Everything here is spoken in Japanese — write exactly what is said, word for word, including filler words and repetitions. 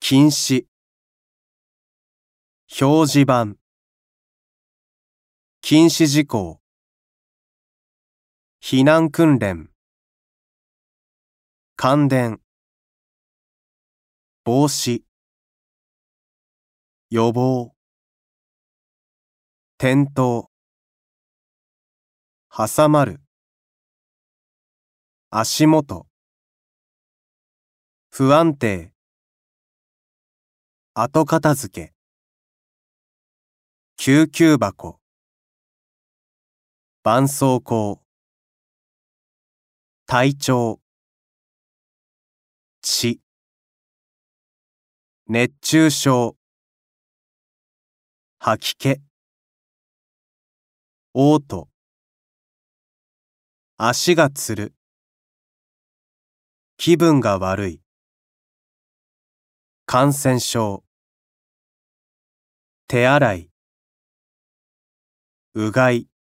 禁止、表示板、禁止事項、避難訓練、感電、防止、予防、転倒、挟まる、足元、不安定、後片付け、救急箱、絆創膏、体調、血、熱中症、吐き気、嘔吐、足がつる、気分が悪い、感染症、手洗い、うがい、